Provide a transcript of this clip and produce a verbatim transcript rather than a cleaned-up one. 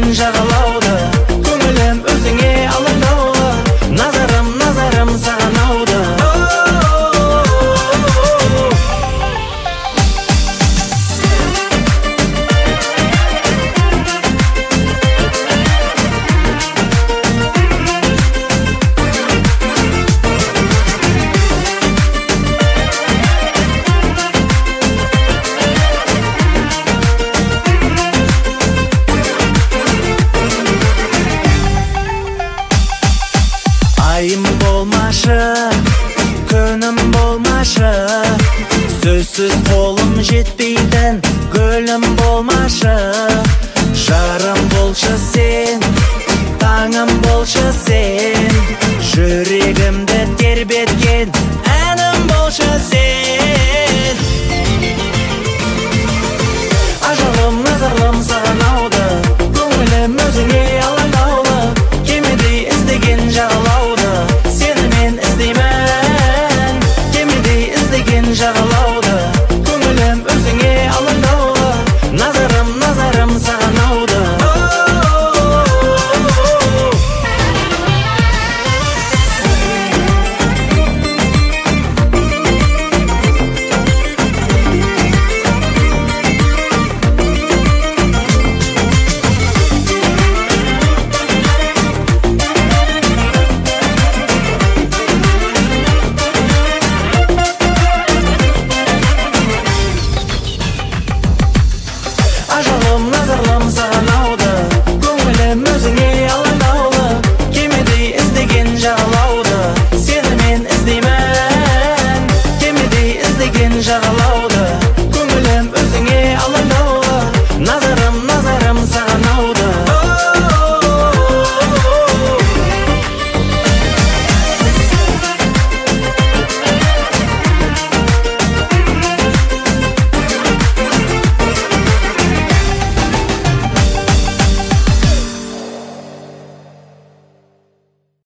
іздеген жағалауды, көңілім өзіңе алаңдаулы, назарым, назарым саған ауды. Айым болмашы, күнім болмашы, сөзсіз қолым жетпейтін гүлім болмашы. Жарым болшы сен, таңым болшы сен, жүрегімді тербеткен әнім болшы сен. Ажалым, назарлым саған ауды, көңілім өзіңе алаңдаулы, кемедей іздеген жағалауды, сені мен іздеймін. Кемедей іздеген жағалауды, көңілім өзіңе алаңдаулы, назарым, назарым саған ауды. Ажалым, назарлым саған ауды, көңілім өзіңе алаңдаулы, кемедей іздеген жағалауды, сені мен іздеймін. Кемедей іздеген жағалауды.